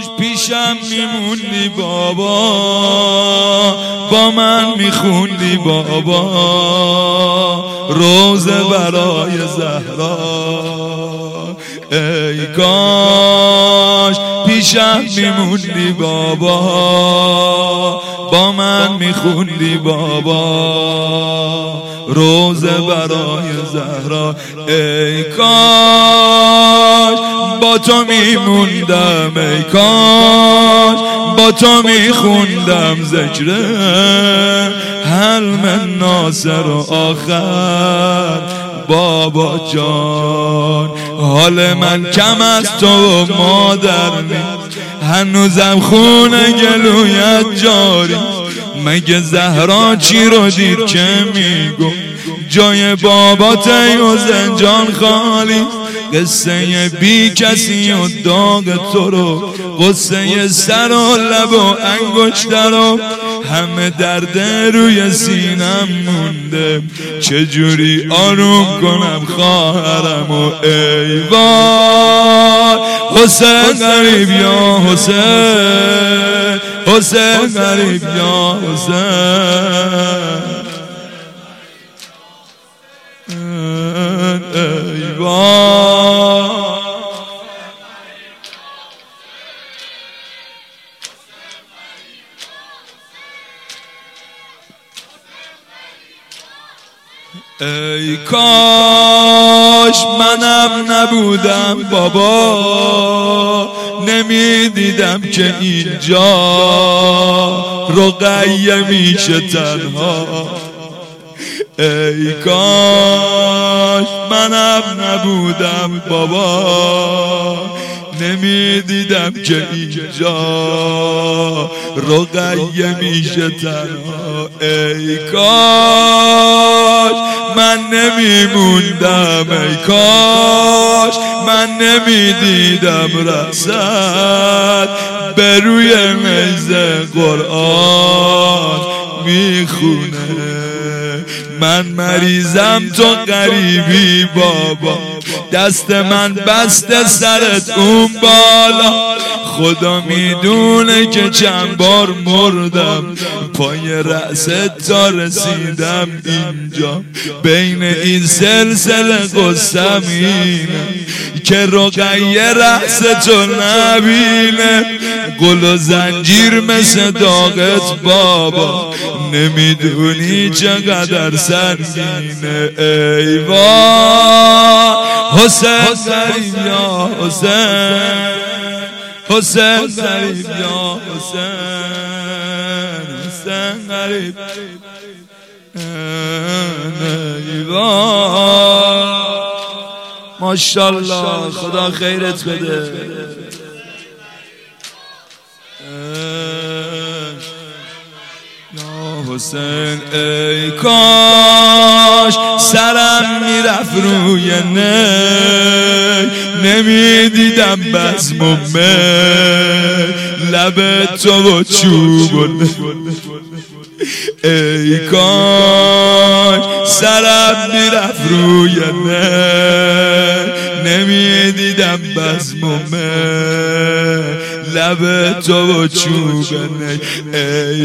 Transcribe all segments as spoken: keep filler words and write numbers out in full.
پیشم میموندی بابا، با من میخوندی بابا روزه برای زهرا. ای کاش پیشم میموندی بابا، با من میخوندی بابا روزه برای زهرا. ای کاش با تو میموندم، ای کاش با تو میخوندم ذکر هل من ناصر و آخر بابا جان. حال من کم از تو مادر نیست، هنوزم خونه گلویت جاری. مگه زهرا چی رو دید که میگو جای بابات و زنجان خالی؟ قصه بی کسی و داغ تو رو، قصه سر و لب و انگشتر رو، همه درد روی سینم مونده، چجوری آروم کنم خواهرم و ای وای. حسین غریب یا حسین، حسین غریب یا حسین. ای وای ای کاش منم نبودم بابا، نمیدیدم که اینجا رقیه میشه تنها. ای کاش منم نبودم بابا، نمیدیدم که اینجا رقیه میشه تنها. ای کاش من نمیموندم، ای کاش من نمیدیدم رسد به روی میز قرآن میخونه. من مریضم تو غریبی بابا، دست من بسته سرت اون بالا. خدا میدونه که چند بار مردم پای رأست تا رسیدم اینجا. بین این سلسله قصم اینه که رقیه رأس تو نبینه. گل و زنجیر مثل داغت بابا، نمیدونی چقدر سنگینه. ای وای حسین غریب یا حسین، حسین غریب یا حسین، حسین غریب. ای وای ماشاءالله، خدا خیرت بده. حسین ای کاش سرم میرفت روی نی، نمیدیدم بزم و می لب تو و چوب و نی. ای کاش سرم میرفت روی نی، نمیدیدم بزم و می لب تو و چوب نی. ای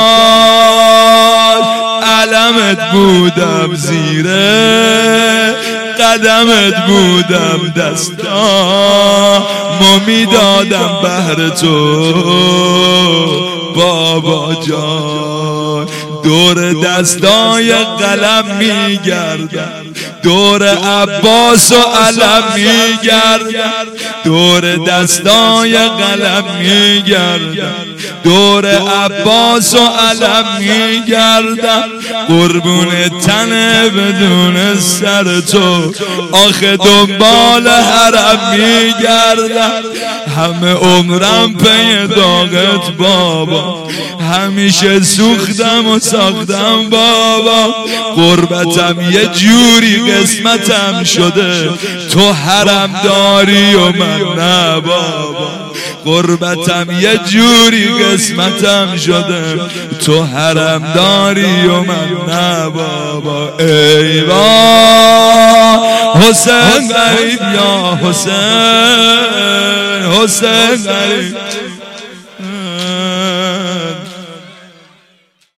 کاش علمت بودم زیره قدمت بودم دستا، ما میدادم بهر تو بابا جان. دور دستای قلم میگردم، دور عباس و علم میگردم، دور دستای قلم میگردم، دور عباس و علم میگردم. قربون تن بدون سر تو آخه دنبال حرم میگردم. همه عمرم پی داغت بابا، همیشه سوختم و ساختم بابا. قربتم یه جوری قسمتم شده، تو حرم داری و من نه بابا. قربتم یه جوری قسمتم شده، تو حرم داری و من نه بابا. ای وای حسین غریب یا حسین، حسین غریب